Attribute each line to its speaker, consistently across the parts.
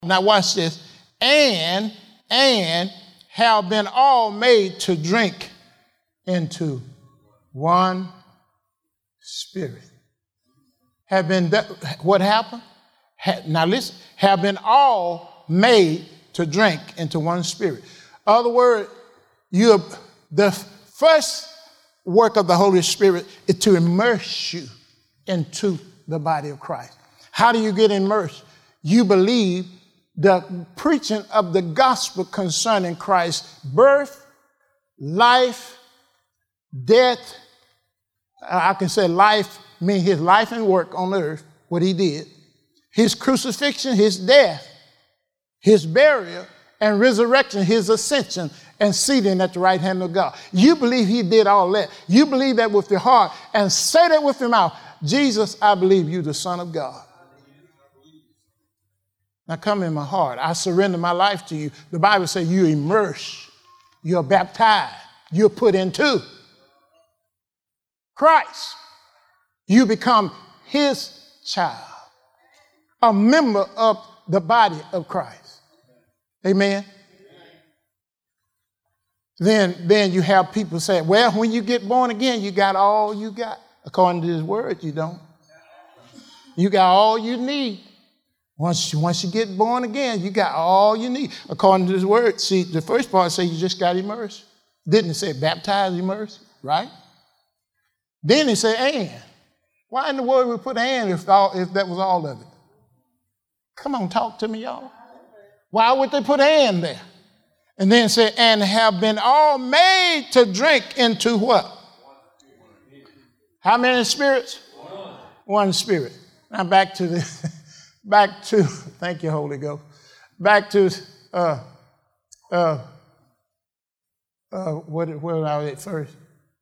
Speaker 1: Now watch this. And have been all made to drink into one spirit. Have been, what happened? Now listen, have been all made to drink into one spirit. Other word, the first work of the Holy Spirit is to immerse you into the body of Christ. How do you get immersed? You believe the preaching of the gospel concerning Christ's birth, life, death. I can say life means his life and work on earth, what he did. His crucifixion, his death, his burial, and resurrection, his ascension, and seating at the right hand of God. You believe he did all that. You believe that with your heart and say that with your mouth. Jesus, I believe you the Son of God. Now come in my heart. I surrender my life to you. The Bible says you immerse, you're baptized, you're put into Christ. You become his child, a member of the body of Christ. Amen. Then you have people say, well, when you get born again, you got all you got. According to this word, you don't. You got all you need. Once you get born again, you got all you need. According to this word, see, the first part says you just got immersed. Didn't it say baptized, immersed, right? Then it said and. Why in the world would we put and if that was all of it? Come on, talk to me, y'all. Why would they put and there? And then say, and have been all made to drink into what? How many spirits? One spirit. Now back to thank you, Holy Ghost. Back to where was I at first?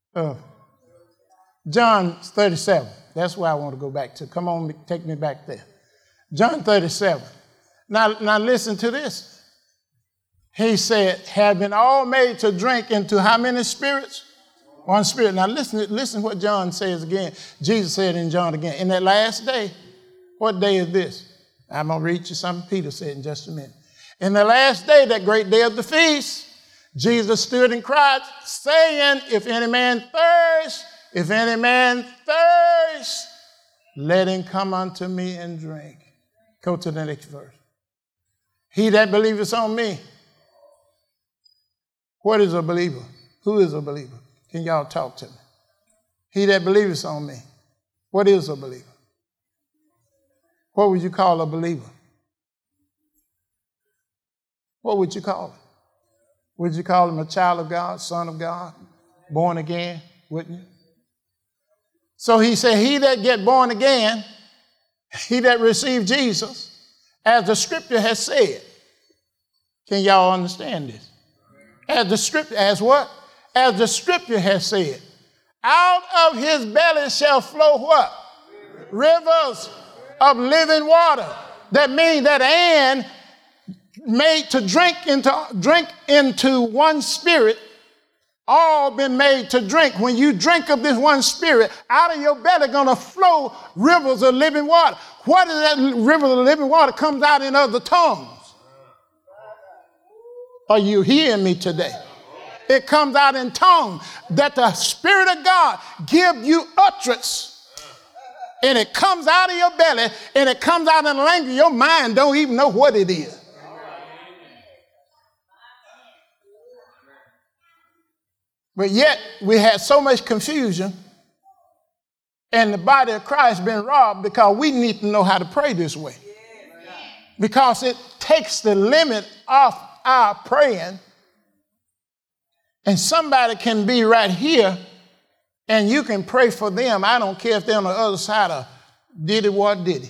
Speaker 1: John 37. That's where I want to go back to. Come on, take me back there. John 37. Now listen to this. He said, have been all made to drink into how many spirits? One spirit. Now listen what John says again. Jesus said in John again, in that last day, what day is this? I'm going to read you something Peter said in just a minute. In the last day, that great day of the feast, Jesus stood and cried, saying, if any man thirst, let him come unto me and drink. Go to the next verse. He that believeth on me. What is a believer? Who is a believer? Can y'all talk to me? He that believeth on me. What is a believer? What would you call a believer? What would you call him? Would you call him a child of God, son of God, born again? Wouldn't you? So he said, he that get born again, he that received Jesus, as the scripture has said. Can y'all understand this? As the scripture, as what? As the scripture has said. Out of his belly shall flow what? Rivers of living water. That means that and made to drink into one spirit, all been made to drink. When you drink of this one spirit, out of your belly going to flow rivers of living water. What is that river of living water? Comes out in other tongues. Are you hearing me today? It comes out in tongues that the Spirit of God give you utterance. And it comes out of your belly and it comes out in a language your mind don't even know what it is. But yet we had so much confusion and the body of Christ been robbed because we need to know how to pray this way. Because it takes the limit off our praying. And somebody can be right here and you can pray for them. I don't care if they're on the other side of diddy what diddy.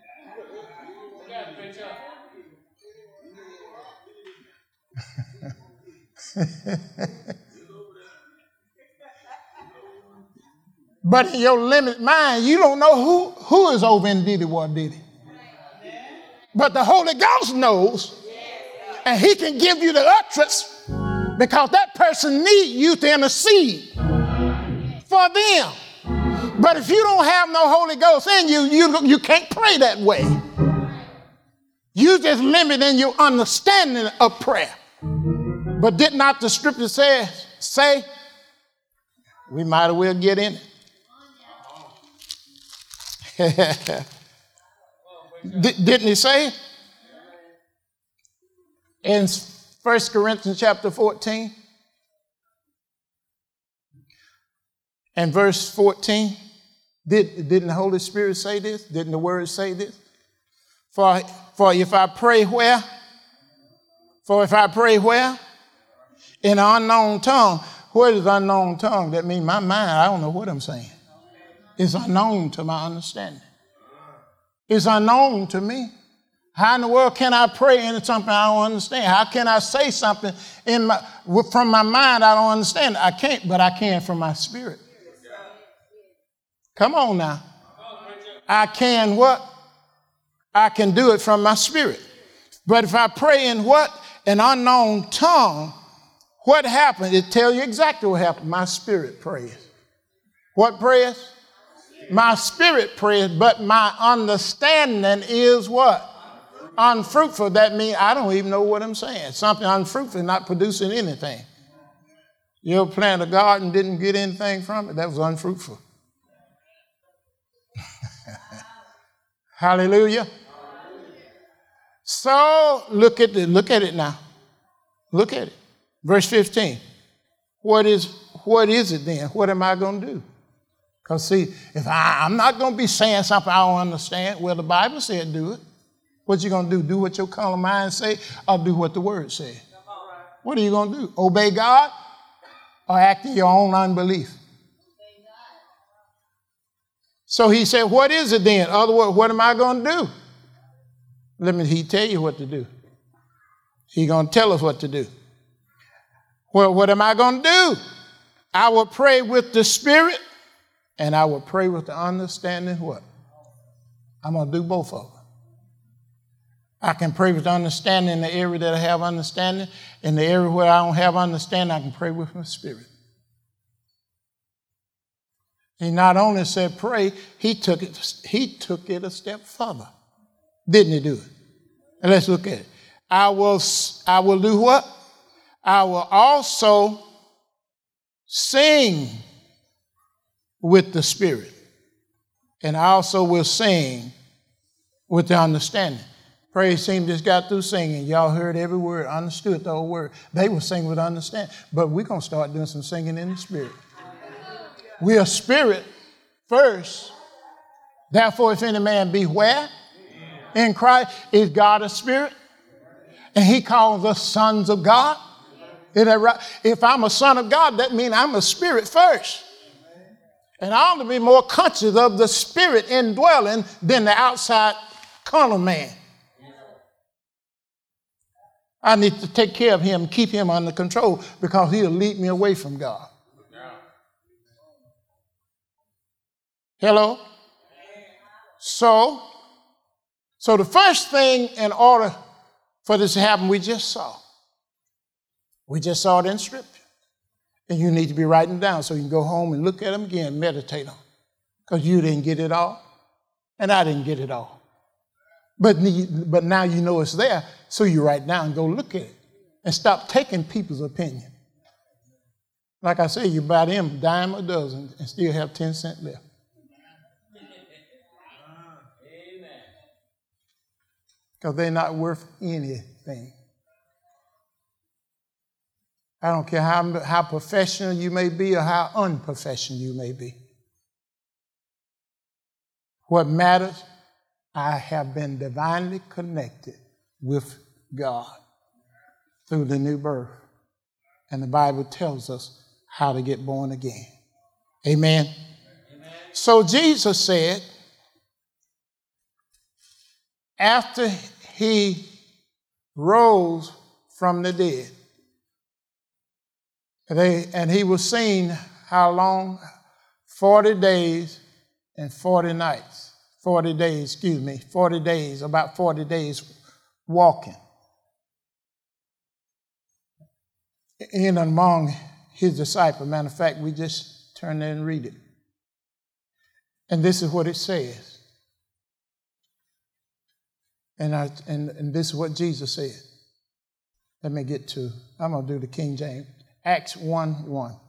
Speaker 1: But in your limited mind, you don't know who is over in diddy what diddy. But the Holy Ghost knows, and he can give you the utterance because that person needs you to intercede for them. But if you don't have no Holy Ghost in you, you can't pray that way. You just limit in your understanding of prayer. But did not the scripture say we might as well get in it? Didn't he say? In 1 Corinthians chapter 14 and verse 14, didn't the Holy Spirit say this? Didn't the Word say this? For if I pray where? For if I pray where? In an unknown tongue. What is unknown tongue? That means my mind, I don't know what I'm saying. It's unknown to my understanding. It's unknown to me. How in the world can I pray into something I don't understand? How can I say something from my mind I don't understand? I can't, but I can from my spirit. Come on now. I can what? I can do it from my spirit. But if I pray in what? An unknown tongue, what happens? It tells you exactly what happened. My spirit prays. What prays? My spirit prays, but my understanding is what? Unfruitful. That means I don't even know what I'm saying. Something unfruitful, not producing anything. You ever plant a garden and didn't get anything from it? That was unfruitful. Hallelujah. So look at it now. Look at it. Verse 15. What is it then? What am I going to do? Because see, if I'm not going to be saying something I don't understand, well, the Bible said do it. What you going to do? Do what your carnal mind say or do what the Word says? What are you going to do? Obey God or act in your own unbelief? So he said, what is it then? In other words, what am I going to do? He tell you what to do. He's going to tell us what to do. Well, what am I going to do? I will pray with the Spirit and I will pray with the understanding what? I'm going to do both of them. I can pray with understanding in the area that I have understanding. In the area where I don't have understanding, I can pray with my spirit. He not only said pray, he took it a step further. Didn't he do it? And let's look at it. I will do what? I will also sing with the Spirit. And I also will sing with the understanding. Praise team just got through singing. Y'all heard every word, understood the whole word. They were singing with understanding. But we're going to start doing some singing in the Spirit. We are spirit first. Therefore, if any man be where? In Christ. Is God a spirit? And he calls us sons of God? Is that right? If I'm a son of God, that means I'm a spirit first. And I ought to be more conscious of the Spirit indwelling than the outside carnal man. I need to take care of him, keep him under control, because he'll lead me away from God. Hello? So the first thing in order for this to happen, we just saw. We just saw it in Scripture. And you need to be writing them down so you can go home and look at them again, meditate on them. Because you didn't get it all, and I didn't get it all. But now you know it's there, so you write down and go look at it. And stop taking people's opinion. Like I say, you buy them a dime a dozen and still have 10 cents left. Because they're not worth anything. I don't care how professional you may be or how unprofessional you may be. What matters, I have been divinely connected with God through the new birth. And the Bible tells us how to get born again. Amen? Amen. So Jesus said, after he rose from the dead, and he was seen how long? 40 days and 40 nights. 40 days, about 40 days walking. In and among his disciples. Matter of fact, we just turn there and read it. And this is what it says. And this is what Jesus said. Let me get to, I'm going to do the King James. Acts 1:1.